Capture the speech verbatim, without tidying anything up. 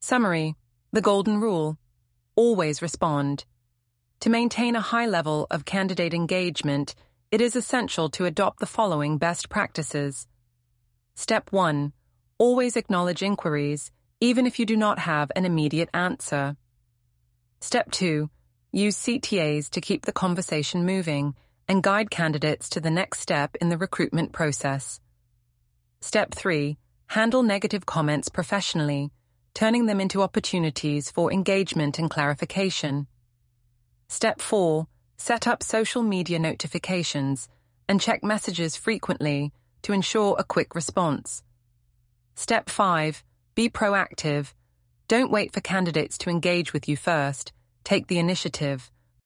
Summary: the golden rule. Always respond. To maintain a high level of candidate engagement, it is essential to adopt the following best practices. Step one. Always acknowledge inquiries, even if you do not have an immediate answer. Step two. Use C T As to keep the conversation moving and guide candidates to the next step in the recruitment process. Step three. Handle negative comments professionally, turning them into opportunities for engagement and clarification. Step four. Set up social media notifications and check messages frequently to ensure a quick response. Step five. Be proactive. Don't wait for candidates to engage with you first. Take the initiative.